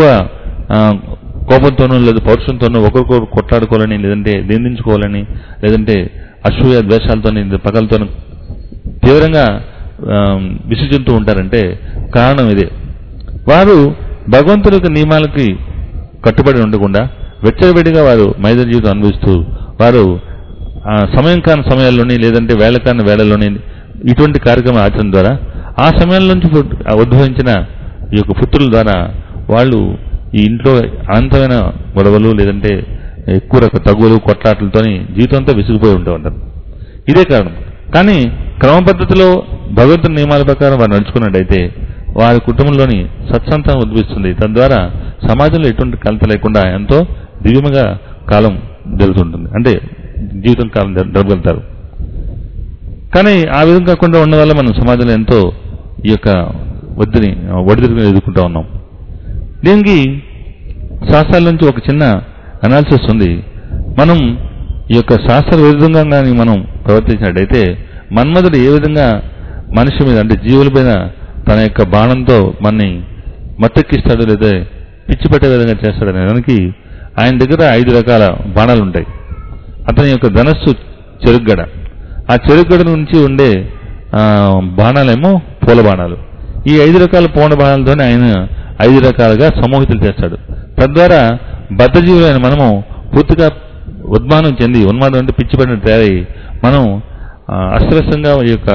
కోపంతోనూ లేదా పౌరుషంతోనూ ఒకరికొకరు కొట్లాడుకోవాలని, లేదంటే నిందించుకోవాలని, లేదంటే అసూయ ద్వేషాలతోని పగలతోనూ తీవ్రంగా విసర్జిస్తూ ఉంటారంటే కారణం ఇదే. వారు భగవంతుడి యొక్క నియమాలకి కట్టుబడి ఉండకుండా వెచ్చబడిగా వారు మైదన జీవితం అనుభవిస్తూ వారు సమయం కాని సమయాల్లోని లేదంటే వేళ కాని వేళల్లోని ఇటువంటి కార్యక్రమం ఆచరణ ద్వారా ఆ సమయం నుంచి ఉద్భవించిన ఈ యొక్క పుత్రుల ద్వారా వాళ్ళు ఈ ఇంట్లో అనంతమైన గొడవలు లేదంటే ఎక్కువ రక తగులు కొట్లాటలతోని జీవితం అంతా విసిగిపోయి ఉంటూ ఉంటారు. ఇదే కారణం. కానీ క్రమ పద్ధతిలో భగవంతుని నియమాల ప్రకారం వారు నడుచుకున్నట్టయితే వారి కుటుంబంలోని సత్సంతానం ఉద్భవిస్తుంది. తద్వారా సమాజంలో ఎటువంటి కలత లేకుండా ఎంతో దివ్యముగా కాలం జరుగుతుంటుంది, అంటే జీవితం కాలం జరపగలుగుతారు. కానీ ఆ విధంగా కాకుండా ఉండడం వల్ల మనం సమాజంలో ఎంతో ఈ యొక్క ఒడిదుడుకుని ఎదుర్కొంటూ ఉన్నాం. దీనికి శాస్త్రాల నుంచి ఒక చిన్న అనాలిసిస్ ఉంది. మనం ఈ యొక్క శాస్త్ర విరుద్ధంగా కానీ మనం ప్రవర్తించినట్టయితే మన్మధుడు ఏ విధంగా మనిషి మీద అంటే జీవుల పైన తన యొక్క బాణంతో మనని మత్తెక్కిస్తాడు లేదా పిచ్చి పట్టే విధంగా చేస్తాడనే దానికి ఆయన దగ్గర 5 రకాల బాణాలు ఉంటాయి. అతని యొక్క ధనస్సు చెరుగ్గడ, ఆ చెరుగ్గడ నుంచి ఉండే బాణాలేమో పూల బాణాలు. ఈ 5 రకాల పూల బాణాలతోనే ఆయన 5 రకాలుగా సమూహితులు చేస్తాడు. తద్వారా బద్ధజీవులైన మనము పూర్తిగా ఉన్మాదం చెంది, ఉన్మాదం అంటే పిచ్చిపడిన తయారై మనం అస్తవ్యస్తంగా ఈ యొక్క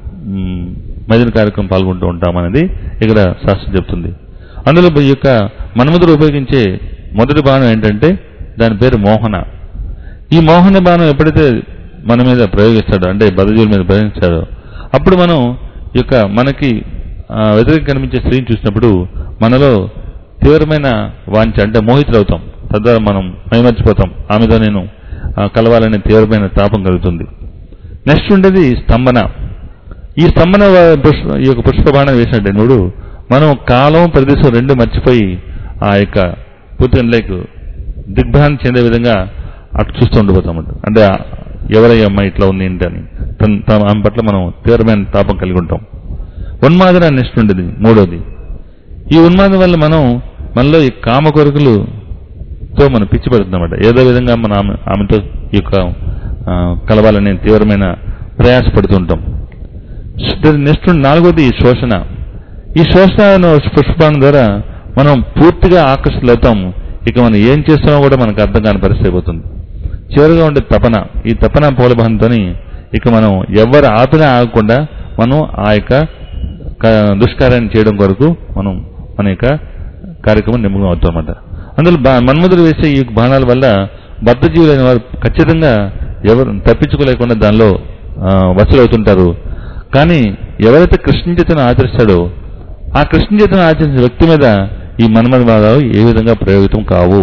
మైదన కార్యక్రమం పాల్గొంటూ ఉంటామనేది ఇక్కడ శాస్త్రం చెప్తుంది. అందులో ఈ యొక్క మన్మధుడు ఉపయోగించే మొదటి బాణం ఏంటంటే దాని పేరు మోహన. ఈ మోహన బాణం ఎప్పుడైతే మన మీద ప్రయోగిస్తాడో అంటే బద్ధజీవుల మీద ప్రయోగిస్తాడో అప్పుడు మనం ఈ యొక్క మనకి వ్యతిరేకంగా కనిపించే స్త్రీని చూసినప్పుడు మనలో తీవ్రమైన వాంఛ అంటే మోహితులవుతాం. తద్వారా మనం మైమర్చిపోతాం, ఆమెతో నేను కలవాలనే తీవ్రమైన తాపం కలుగుతుంది. నెక్స్ట్ ఉండేది స్తంభన. ఈ స్తంభన ఈ యొక్క పుష్పబాణం వేసినట్టు మనం కాలం ప్రదేశం రెండు మర్చిపోయి ఆ యొక్క పూర్తిగా దిగ్భ్రాంతి చెందే విధంగా అటు చూస్తూ ఉండిపోతామంట. అంటే ఎవరై అమ్మాయి ఇట్లా ఉంది ఏంటి అని ఆమె పట్ల మనం తీవ్రమైన తాపం కలిగి ఉంటాం. ఉన్మాదన నెక్స్ట్ ఉండేది మూడోది. ఈ ఉన్మాదం వల్ల మనలో ఈ కామ కోరికలుతో మనం పిచ్చి పడుతుందన్నమాట. ఏదో విధంగా మనం ఆమెతో ఈ యొక్క కలవాలనే తీవ్రమైన ప్రయాసపడుతూ ఉంటాం. నెక్స్ట్ నాలుగోది శోషణ. ఈ శోషణ పుష్పాన్ని ద్వారా మనం పూర్తిగా ఆకర్షితులవుతాం. ఇక మనం ఏం చేస్తున్నామో కూడా మనకు అర్థం కాని పరిస్థితి అయిపోతుంది. చివరిగా ఉండే తపన. ఈ తపన పోలబంధంతో ఇక మనం ఎవరు ఆపినా ఆగకుండా మనం ఆ యొక్క దుష్కార్యాన్ని చేయడం కొరకు మనం మన యొక్క కార్యక్రమం నిమగ్నం అవుతాం అన్నమాట. అందులో మన్మధుడు వేసే ఈ బాణాల వల్ల బద్ధజీవులైన వారు ఖచ్చితంగా ఎవరు తప్పించుకోలేకుండా దానిలో వసూలవుతుంటారు. కానీ ఎవరైతే కృష్ణ చైతన్యం ఆచరిస్తాడో ఆ కృష్ణ చైతన్యం ఆచరించిన వ్యక్తి మీద ఈ మన్మథ బాధాలు ఏ విధంగా ప్రభావితం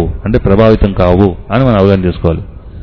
కావు అని మనం అవగాహన చేసుకోవాలి.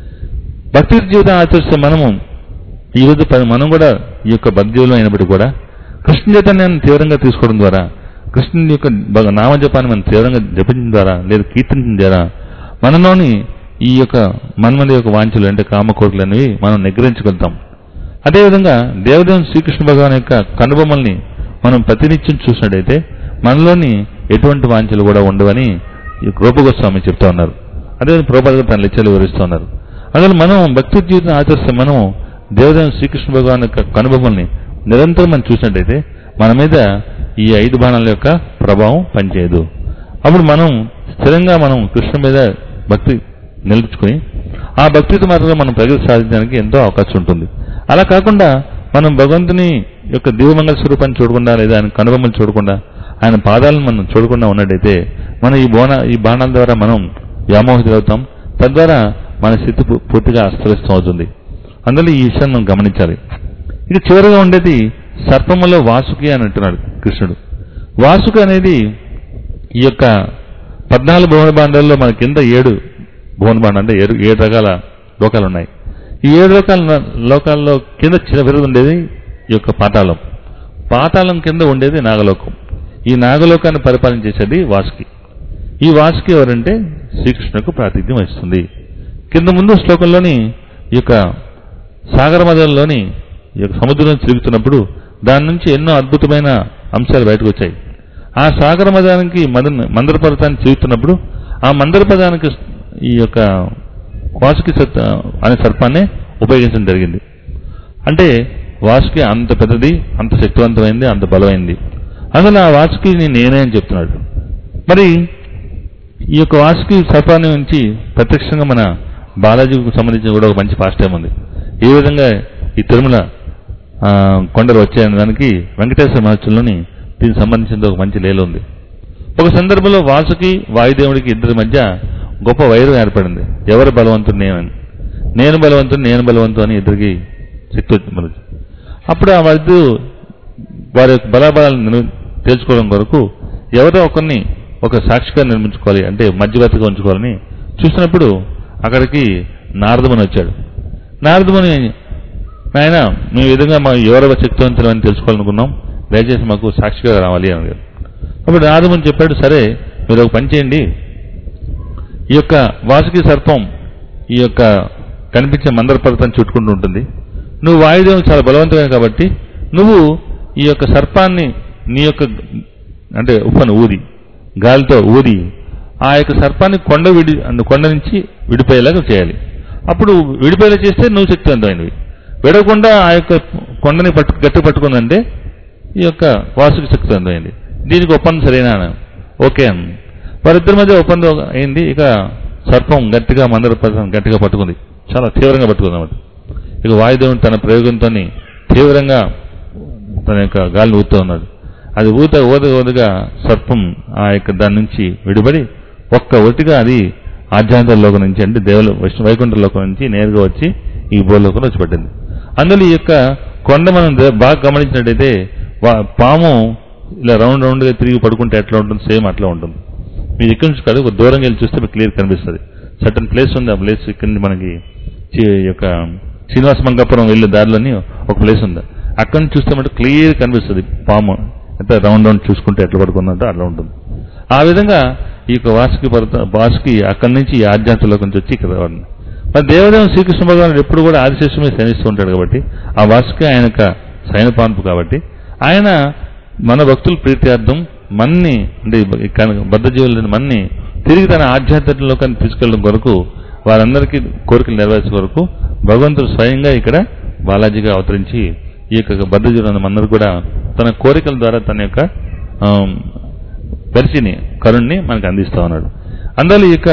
భక్తి జీవితం ఆచరిస్తే మనము ఈరోజు మనం కూడా ఈ యొక్క భక్తిజీవులం అయినప్పటికీ కూడా కృష్ణ చైతన్యాన్ని తీవ్రంగా తీసుకోవడం ద్వారా, కృష్ణుని యొక్క నామజపాన్ని మనం తీవ్రంగా జపించడం ద్వారా లేదా కీర్తించడం ద్వారా మనలోని ఈ యొక్క మన్మథ యొక్క వాంఛలు అంటే కామ కోరికలు అనేవి మనం నిగ్రహించగలుగుతాం. అదేవిధంగా దేవదేవుని శ్రీకృష్ణ భగవాన్ యొక్క కనుబొమ్మల్ని మనం ప్రతినిత్యం చూసినట్టయితే మనలోని ఎటువంటి వాంఛలు కూడా ఉండవని రూపగోస్వామి చెప్తా ఉన్నారు. అదేవిధంగా ప్రభుపాదులు తన లెక్చర్లు వివరిస్తూ ఉన్నారు. అందులో మనం భక్తి జీవితం ఆచరిస్తే మనం దేవదేవుని శ్రీకృష్ణ భగవాన్ యొక్క కనుబొమ్మల్ని నిరంతరం మనం చూసినట్టయితే మన మీద ఈ 5 బాణాల యొక్క ప్రభావం పనిచేయదు. అప్పుడు మనం స్థిరంగా మనం కృష్ణ మీద భక్తి నిలుపుకొని ఆ భక్తితో మాత్రమే మనం ప్రగతి సాధించడానికి ఎంతో అవకాశం ఉంటుంది. అలా కాకుండా మనం భగవంతుని యొక్క దివ్యమంగళ స్వరూపాన్ని చూడకుండా లేదా ఆయన కనుబొమ్మలు చూడకుండా ఆయన పాదాలను మనం చూడకుండా ఉన్నట్టయితే మనం ఈ బాణాల ద్వారా మనం వ్యామోహితులవుతాం. తద్వారా మన స్థితి పూర్తిగా అస్తవ్యస్తం అవుతుంది. అందులో ఈ విషయాన్ని మనం గమనించాలి. ఇది చివరిగా ఉండేది సర్పములో వాసుకి అని అంటున్నాడు కృష్ణుడు. వాసుకి అనేది ఈ యొక్క 14 భువన బాండాల్లో మన కింద 7 భువన బాండ అంటే 7 రకాల లోకాలు ఉన్నాయి. ఈ 7 రకాల లోకాల్లో కింద చిన్న విరుదు ఉండేది ఈ యొక్క పాతాళం. పాతాళం కింద ఉండేది నాగలోకం. ఈ నాగలోకాన్ని పరిపాలించేసేది వాసుకి. ఈ వాసుకి ఎవరంటే శ్రీకృష్ణుకు ప్రాతినిధ్యం వహిస్తుంది. కింద ముందు శ్లోకంలోని ఈ యొక్క సాగర మధ్యంలోని ఈ యొక్క సముద్రం తిరుగుతున్నప్పుడు దాని నుంచి ఎన్నో అద్భుతమైన అంశాలు బయటకు వచ్చాయి. ఆ సాగర మధ్యానికి మందర పర్వతాన్ని తిరుగుతున్నప్పుడు ఆ మందర పర్వతానికి ఈ యొక్క వాసుకి అనే సర్పాన్ని ఉపయోగించడం జరిగింది. అంటే వాసుకి అంత పెద్దది, అంత శక్తివంతమైంది, అంత బలమైంది. అందులో ఆ వాసుకి నేనే అని చెప్తున్నాడు. మరి ఈ యొక్క వాసుకి సర్పాన్ని నుంచి ప్రత్యక్షంగా మన బాలాజీకి సంబంధించిన కూడా ఒక మంచి పాస్టైమ్ ఉంది. ఏ విధంగా ఈ తిరుమల కొండలు వచ్చాయనే దానికి వెంకటేశ్వర మహర్షుల్లోని దీనికి సంబంధించిన ఒక మంచి లీల ఉంది. ఒక సందర్భంలో వాసుకి వాయుదేవుడికి ఇద్దరి మధ్య గొప్ప వైరం ఏర్పడింది. ఎవరు బలవంతుడు నేను బలవంతుడు అని ఇద్దరికి శక్తి వచ్చింది. అప్పుడు ఆ వారి యొక్క బలాబలాలను తెలుసుకోవడం కొరకు ఎవరో ఒకరిని ఒక సాక్షిగా నిర్మించుకోవాలి, అంటే మధ్యవర్తిగా ఉంచుకోవాలని చూసినప్పుడు అక్కడికి నారదముని వచ్చాడు. నారదముని, ఆయన మేము విధంగా మా ఎవరెవరు శక్తివంతులని తెలుసుకోవాలనుకున్నాం, దయచేసి మాకు సాక్షిగా రావాలి అని. అప్పుడు నారదముని చెప్పాడు, సరే మీరు ఒక పని చేయండి, ఈ యొక్క వాసుకి సర్పం ఈ యొక్క కనిపించే మందర పర్వతాన్ని చుట్టుకుంటూ ఉంటుంది. నువ్వు వాయుదేవుడు చాలా బలవంతమైన కాబట్టి నువ్వు ఈ యొక్క సర్పాన్ని నీ యొక్క అంటే ఉప్పను గాలితో ఊది ఆ యొక్క సర్పాన్ని కొండ నుంచి విడిపోయేలాగా చేయాలి. అప్పుడు విడిపోయేలా చేస్తే నువ్వు శక్తివంతమైనవి. విడకుండా ఆ యొక్క కొండని గట్టి పట్టుకుందంటే ఈ యొక్క వాసుకి శక్తివంతమైంది. దీనికి ఒప్పందం సరేనా? ఓకే అని వారిద్దరి మధ్య ఒప్పందం అయింది. ఇక సర్పం గట్టిగా మందర పర్వతం గట్టిగా పట్టుకుంది, చాలా తీవ్రంగా పట్టుకుంది అన్నమాట. ఇక వాయుదేవుడు తన ప్రయోగంతో తీవ్రంగా తన యొక్క గాలిని ఊదుతూ ఉన్నాడు. అది ఊదగా సర్పం ఆ యొక్క దాని నుంచి విడిపడి ఒక్కటిగా అది ఆధ్యాత్మిక లోకం నుంచి అంటే వైకుంఠ లోకం నుంచి నేరుగా వచ్చి ఈ భూలోకంలో వచ్చి పట్టింది. అందులో ఈ యొక్క కొండ మనం బాగా గమనించినట్టయితే పాము ఇలా రౌండ్గా తిరిగి పడుకుంటే ఎట్లా ఉంటుంది, సేమ్ అట్లా ఉంటుంది. మీరు ఇక్కడ నుంచి కాదు, ఒక దూరంగా వెళ్ళి చూస్తే మీకు క్లియర్ కనిపిస్తుంది. సర్టన్ ప్లేస్ ఉంది, ఆ ప్లేస్ ఇక్కడ మనకి యొక్క శ్రీనివాస మంగాపురం వెళ్ళే దారిలోని ఒక ప్లేస్ ఉంది. అక్కడి నుంచి చూస్తే మనకు క్లియర్ కనిపిస్తుంది పాము అంటే రౌండ్ చూసుకుంటే ఎట్లా పడుకుందంటే అట్లా ఉంటుంది. ఆ విధంగా ఈ యొక్క వాసుకి అక్కడి నుంచి ఈ ఆధ్యాత్మిక లోకం నుంచి వచ్చి ఇక్కడ మరి దేవదేవుని శ్రీకృష్ణ భగవానుడు ఎప్పుడు కూడా ఆదిశేషం మీద శయనిస్తూ ఉంటాడు కాబట్టి ఆ వాసుకి ఆయన యొక్క శయనపాన్పు కాబట్టి ఆయన మన భక్తుల ప్రీత్యార్థం మన్ని అంటే బద్ధజీవులైన మన్ని తిరిగి తన ఆధ్యాత్మికలోకాన్ని తీసుకెళ్ళడం కొరకు వారందరికీ కోరికలు నెరవేర్చే కొరకు భగవంతుడు స్వయంగా ఇక్కడ బాలాజీగా అవతరించి ఈ యొక్క బద్ధజీవులందరూ అందరూ కూడా తన కోరికల ద్వారా తన యొక్క పరిచిని కరుణ్ణి మనకు అందిస్తా ఉన్నాడు. అందువల్ల ఈ యొక్క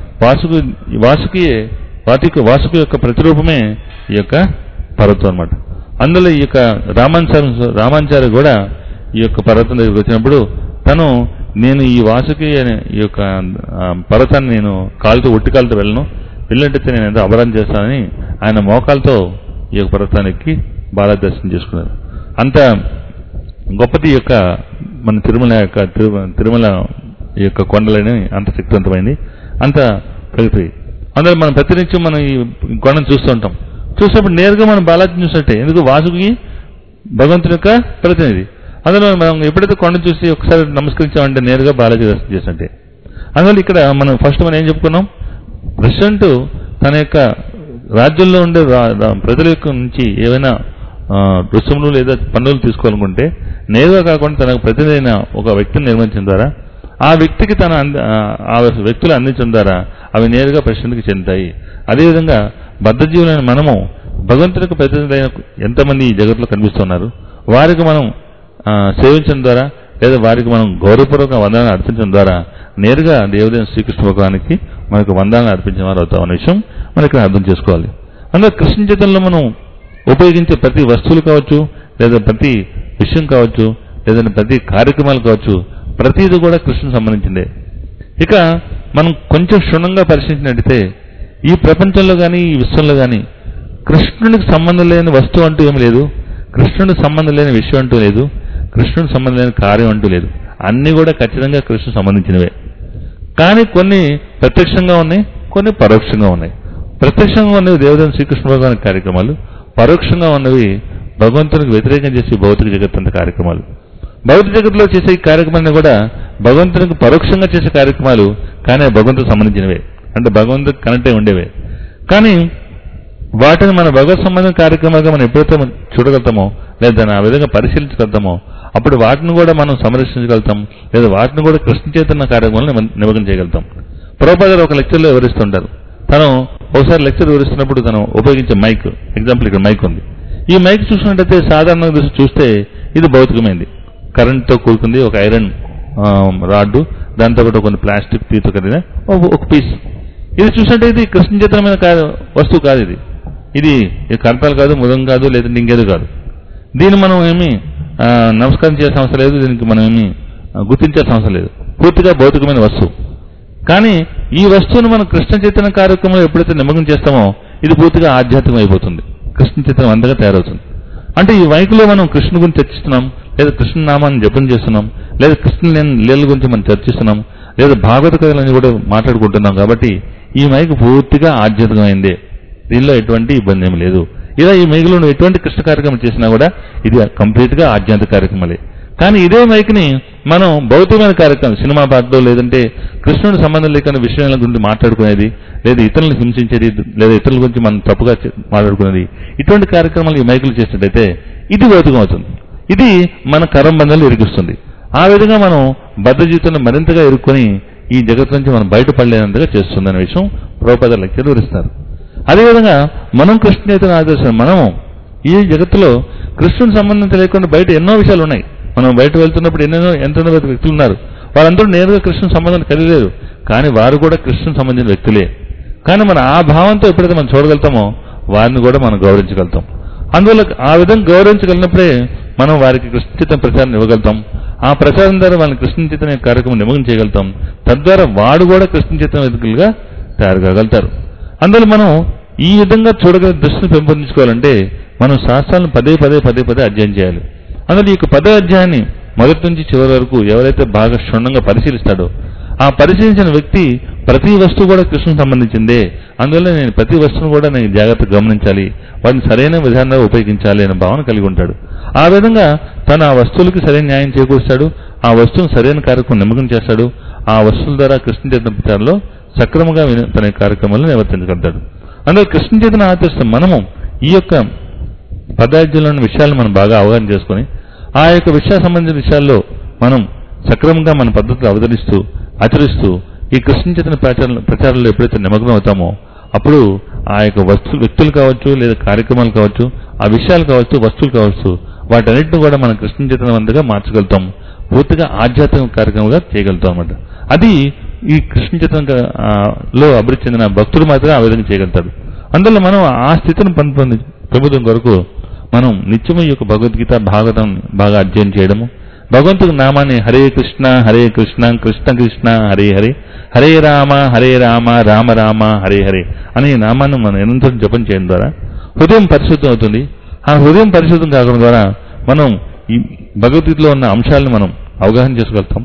వాసుకి యొక్క ప్రతిరూపమే ఈ యొక్క పర్వతం అనమాట. అందులో ఈ యొక్క రామాచార్య కూడా ఈ యొక్క పర్వతం దగ్గరికి వచ్చినప్పుడు నేను ఈ వాసుకి ఈ యొక్క పర్వతాన్ని నేను ఒట్టి కాలుతో వెళ్ళినట్టయితే నేను ఎంతో అపరాధం చేస్తానని ఆయన మోకాలతో ఈ యొక్క పర్వతానికి బాలా దర్శనం చేసుకున్నారు. అంత గొప్పది యొక్క మన తిరుమల యొక్క కొండలని అంత శక్తివంతమైంది, అంత ప్రగతి. అందులో మనం ప్రతినిత్యం మనం ఈ కొండను చూస్తూ ఉంటాం. చూసినప్పుడు నేరుగా మనం బాలాజీని చూసినట్టే, ఎందుకు వాసుకి భగవంతుని యొక్క ప్రతినిధి. అందులో మనం ఎప్పుడైతే కొండ చూసి ఒకసారి నమస్కరించామంటే నేరుగా బాలాజీ దర్శనం చేసినట్టే. అందువల్ల ఇక్కడ మనం ఏం చెప్పుకున్నాం, ప్రెసిడెంట్ తన యొక్క రాజ్యంలో ఉండే ప్రజల యొక్క నుంచి ఏవైనా రుసుములు లేదా పన్నులు తీసుకోవాలనుకుంటే నేరుగా కాకుండా తనకు ప్రతినిధైన ఒక వ్యక్తిని నిర్మించడం ద్వారా ఆ వ్యక్తికి ఆ వ్యక్తులు అందించడం ద్వారా అవి నేరుగా ప్రెసిడెంట్కి చెందుతాయి. అదేవిధంగా బద్ధజీవులైన మనము భగవంతునికి ప్రతినిధైన ఎంతమంది ఈ జగత్తులో కనిపిస్తున్నారు, వారికి మనం సేవించడం ద్వారా లేదా వారికి మనం గౌరవపూర్వక వందనాలు అర్పించడం ద్వారా నేరుగా దేవదేవుని శ్రీకృష్ణ భగవానికి మనకు వందనాలు అర్పించిన వారు అవుతాం అనే విషయం మనం ఇక్కడ అర్థం చేసుకోవాలి. అందులో కృష్ణ చైతన్యంలో మనం ఉపయోగించే ప్రతి వస్తువులు కావచ్చు, లేదా ప్రతి విషయం కావచ్చు, లేదంటే ప్రతి కార్యక్రమాలు కావచ్చు, ప్రతిది కూడా కృష్ణుకు సంబంధించిందే. ఇక మనం కొంచెం క్షుణ్ణంగా పరిశీలించినట్టయితే ఈ ప్రపంచంలో కానీ ఈ విశ్వంలో కానీ కృష్ణునికి సంబంధం లేని వస్తువు అంటూ ఏమి లేదు, కృష్ణుడికి సంబంధం లేని విషయం అంటూ లేదు, కృష్ణుడికి సంబంధం లేని కార్యం అంటూ లేదు. అన్నీ కూడా ఖచ్చితంగా కృష్ణుకు సంబంధించినవే. కానీ కొన్ని ప్రత్యక్షంగా ఉన్నాయి, కొన్ని పరోక్షంగా ఉన్నాయి. ప్రత్యక్షంగా ఉన్నవి దేవదేవుని శ్రీకృష్ణ భగవాన్ కార్యక్రమాలు, పరోక్షంగా ఉన్నవి భగవంతునికి వ్యతిరేకం చేసే భౌతిక జగత్ అంత కార్యక్రమాలు. భౌతిక జగత్తులో చేసే ఈ కార్యక్రమాన్ని కూడా భగవంతునికి పరోక్షంగా చేసే కార్యక్రమాలు, కానీ భగవంతుకు సంబంధించినవే, అంటే భగవంతుడికి కనెక్ట్ అయి ఉండేవే. కానీ వాటిని మన భగవత్ సంబంధం కార్యక్రమాలుగా మనం ఎప్పుడైతే చూడగలుగుతామో లేదా దాన్ని ఆ విధంగా పరిశీలించగలుగుతామో అప్పుడు వాటిని కూడా మనం సంరక్షించగలుగుతాం, లేదా వాటిని కూడా కృష్ణ చైతన్య కార్యక్రమాలను నిమగ్నం చేయగలుగుతాం. ప్రభుపాదులు ఒక లెక్చర్లో వివరిస్తుంటారు. తను ఒకసారి లెక్చర్ వివరిస్తున్నప్పుడు తను ఉపయోగించే మైక్, ఎగ్జాంపుల్ ఇక్కడ మైక్ ఉంది. ఈ మైక్ చూసినట్టయితే సాధారణంగా చూస్తే ఇది భౌతికమైంది, కరెంట్తో కూడుకుంది, ఒక ఐరన్ రాడ్డు, దాంతో పాటు కొన్ని ప్లాస్టిక్ తీతో కలిగిన ఒక పీస్. ఇది చూసినట్టు ఇది కృష్ణ చైతన్యమైన వస్తువు కాదు. ఇది కర్తాలు కాదు, ముదం కాదు, లేదంటే ఇంకేదో కాదు. దీన్ని మనం ఏమి నమస్కారం చేయాల్సిన అవసరం లేదు, దీనికి మనం ఏమి గుర్తించాల్సిన అవసరం లేదు, పూర్తిగా భౌతికమైన వస్తువు. కానీ ఈ వస్తువును మనం కృష్ణ చైతన్య కార్యక్రమంలో ఎప్పుడైతే నిమగ్నం చేస్తామో ఇది పూర్తిగా ఆధ్యాత్మికం అయిపోతుంది, కృష్ణ చైతన్యం అంతగా తయారవుతుంది. అంటే ఈ మైకులో మనం కృష్ణ గురించి చర్చిస్తున్నాం, లేదా కృష్ణ నామాన్ని జపం చేస్తున్నాం, లేదా కృష్ణ లీలల గురించి మనం చర్చిస్తున్నాం, లేదా భాగవత కథలని కూడా మాట్లాడుకుంటున్నాం. కాబట్టి ఈ మైక్ పూర్తిగా ఆధ్యాత్మికమైందే, దీనిలో ఎటువంటి ఇబ్బంది ఏమి లేదు. ఇలా ఈ మైకులో ఎటువంటి కృష్ణ కార్యక్రమం చేసినా కూడా ఇది కంప్లీట్గా ఆధ్యాత్మిక కార్యక్రమాలే. కానీ ఇదే మైక్ని మనం భౌతికమైన కార్యక్రమం, సినిమా పాటలో లేదంటే కృష్ణుడి సంబంధం లేకుండా విషయాల గురించి మాట్లాడుకునేది, లేదా ఇతరులను హింసించేది, లేదా ఇతరుల గురించి మనం తప్పుగా మాట్లాడుకునేది, ఇటువంటి కార్యక్రమాలు ఈ మైకులు చేసినట్టయితే ఇది భౌతికం అవుతుంది. ఇది మన కరంబంధాలు ఇరికిస్తుంది. ఆ విధంగా మనం బద్ధ జీవితంలో మరింతగా ఇరుక్కొని ఈ జగత్తు నుంచి మనం బయటపడలేనంతగా చేస్తుందనే విషయం ప్రభుపాదులు లెక్చర్ వివరిస్తారు. అదేవిధంగా మనం కృష్ణ చైతన్య ఆదర్శం, మనము ఈ జగత్తులో కృష్ణుని సంబంధం తెలియకుండా బయట ఎన్నో విషయాలు ఉన్నాయి. మనం బయట వెళ్తున్నప్పుడు ఎంతమంది వ్యక్తులు ఉన్నారు, వాళ్ళందరూ నేరుగా కృష్ణ సంబంధం కలిగలేరు, కానీ వారు కూడా కృష్ణుని సంబంధించిన వ్యక్తులే. కానీ మనం ఆ భావంతో ఎప్పుడైతే మనం చూడగలుగుతామో వారిని కూడా మనం గౌరవించగలుగుతాం. అందువల్ల ఆ విధంగా గౌరవించగలిగినప్పుడే మనం వారికి కృష్ణ చైతన్య ప్రచారం ఇవ్వగలుగుతాం. ఆ ప్రచారం ద్వారా వాళ్ళని కృష్ణ చైతన్య కార్యక్రమం నిమగ్నం చేయగలుగుతాం. తద్వారా వాడు కూడా కృష్ణ చైతన్య వ్యక్తులుగా తయారు కాగలుగుతారు. అందువల్ల మనం ఈ విధంగా చూడగల దృష్టిని పెంపొందించుకోవాలంటే మనం శాస్త్రాలను పదే అధ్యయనం చేయాలి. అందులో ఈ 10వ అధ్యాయాన్ని మొదటి నుంచి చివరి వరకు ఎవరైతే బాగా క్షుణ్ణంగా పరిశీలిస్తాడో ఆ పరిశీలించిన వ్యక్తి ప్రతి వస్తువు కూడా కృష్ణుకు సంబంధించిందే, అందువల్ల నేను ప్రతి వస్తువును కూడా నేను జాగ్రత్తగా గమనించాలి, వాటిని సరైన విధానంగా ఉపయోగించాలి అనే భావన కలిగి ఉంటాడు. ఆ విధంగా తను ఆ వస్తువులకి సరైన న్యాయం చేకూరుస్తాడు, ఆ వస్తువును సరైన కార్యక్రమం నిమగ్నం చేస్తాడు. ఆ వస్తువుల ద్వారా కృష్ణ చైతన్య ప్రచారంలో సక్రమంగా తన కార్యక్రమాలను నిర్వర్తించగలుగుతాడు. అందులో కృష్ణ చైతన్యం ఆచరిస్తాం. మనము ఈ యొక్క పదార్థంలోని విషయాలను మనం బాగా అవగాహన చేసుకొని ఆ యొక్క సంబంధించిన విషయాల్లో మనం సక్రమంగా మన పద్ధతులు అవతరిస్తూ ఆచరిస్తూ ఈ కృష్ణ చైతన్య ప్రచారంలో ఎప్పుడైతే నిమగ్నం అవుతామో అప్పుడు ఆ యొక్క వ్యక్తులు కావచ్చు, లేదా కార్యక్రమాలు కావచ్చు, ఆ విషయాలు కావచ్చు, వస్తువులు కావచ్చు, వాటన్నిటిని కూడా మనం కృష్ణ చైతన్యవంతంగా మార్చగలుగుతాం. పూర్తిగా ఆధ్యాత్మిక కార్యక్రమంగా చేయగలుగుతాం అన్నమాట. అది ఈ కృష్ణ చైతన్యంలో అభివృద్ధి చెందిన భక్తులు మాత్రమే ఆ విధంగా చేయగలుగుతారు. అందువల్ల మనం ఆ స్థితిని పొందడం కొరకు మనం నిత్యము ఈ యొక్క భగవద్గీత భాగవతం బాగా అధ్యయనం చేయడము, భగవంతుడి నామాన్ని హరే కృష్ణ కృష్ణ కృష్ణ హరే హరే, హరే రామ రామ రామ హరే హరే అనే నామాన్ని మనం నిరంతరం జపం చేయడం ద్వారా హృదయం పరిశుద్ధం అవుతుంది. ఆ హృదయం పరిశుద్ధం కావడం ద్వారా మనం ఈ భగవద్గీతలో ఉన్న అంశాలను మనం అవగాహన చేసుకోగలుగుతాం.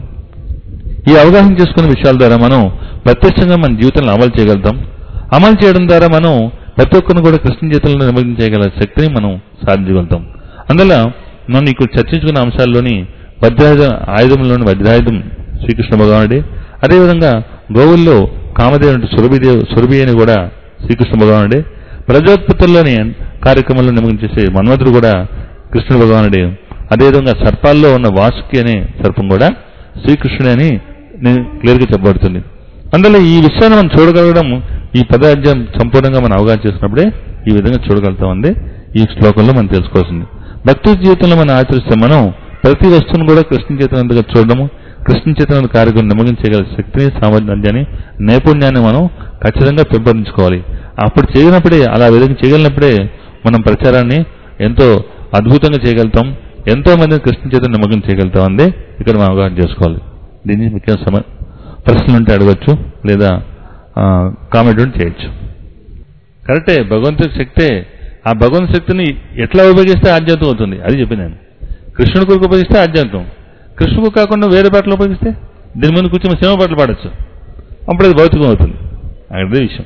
ఈ అవగాహన చేసుకున్న విషయాల ద్వారా మనం ప్రత్యక్షంగా మన జీవితంలో అమలు చేయగలుగుతాం. అమలు చేయడం ద్వారా మనం ప్రతి ఒక్కరిని కూడా కృష్ణ చైతన్యంలో నిమగ్నం చేయగల శక్తిని మనం సాధించగలుగుతాం. అందువల్ల మనం ఇక్కడ చర్చించుకున్న అంశాల్లోని ఆయుధంలోని వజ్రాయుధం శ్రీకృష్ణ భగవానుడే. అదేవిధంగా గోవుల్లో కామదేవుడు సురభి అని కూడా శ్రీకృష్ణ భగవానుడే. ప్రజోత్పత్తుల్లోని కార్యక్రమంలో నిమగ్నం చేసే మన్మధుడు కూడా కృష్ణ భగవానుడే. అదేవిధంగా సర్పాల్లో ఉన్న వాసుకి అనే సర్పం కూడా శ్రీకృష్ణుడే అని క్లియర్గా చెప్పబడుతుంది. అందువల్ల ఈ విషయాన్ని మనం చూడగలగడం ఈ పదార్థం సంపూర్ణంగా మనం అవగాహన చేసినప్పుడే ఈ విధంగా చూడగలుగుతామండి. ఈ శ్లోకంలో మనం తెలుసుకోవాల్సింది భక్తి జీవితంలో మనం ఆచరిస్తే మనం ప్రతి వస్తువును కూడా కృష్ణ చైతన్యంగా చూడడము, కృష్ణ చైతన్య కార్యక్రమం నిమగ్నం చేయగల శక్తిని, సామర్థ్యాన్ని, నైపుణ్యాన్ని మనం ఖచ్చితంగా పెంపొందించుకోవాలి. అప్పుడు చేయనప్పుడే, అలా విధంగా చేయగలిగినప్పుడే మనం ప్రచారాన్ని ఎంతో అద్భుతంగా చేయగలుగుతాం, ఎంతో మందిని కృష్ణ చైతన్య నిమగ్నం చేయగలుగుతాం అందే ఇక్కడ మనం అవగాహన చేసుకోవాలి. దీన్ని ముఖ్య ప్రశ్నలు ఉంటే అడగచ్చు, లేదా కామెంట్ ఉంటే చేయొచ్చు. కరెక్టే, భగవంతుడి శక్తే. ఆ భగవంతు శక్తిని ఎట్లా ఉపయోగిస్తే ఆధ్యాత్మం అవుతుంది అది చెప్పిన నేను. కృష్ణుడి కొరకు ఉపయోగిస్తే ఆధ్యాత్మం, కృష్ణుడు కాకుండా వేరే పాటలు ఉపయోగిస్తే దీని ముందు కూర్చొని సినిమా పాటలు పాడచ్చు, అప్పుడు అది భౌతికం అవుతుంది. అదే విషయం.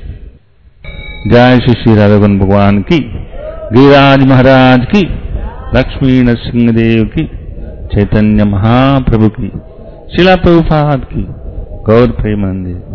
జయ శ్రీ శ్రీ రాఘవన్ భగవాన్ కి, గిరిరాజ్ మహారాజ్ కి, లక్ష్మీ నరసింహదేవ్ కి, చైతన్య మహాప్రభు కి, శిలా ప్రభుపాద్ కి, గౌర్ ప్రేమానందే.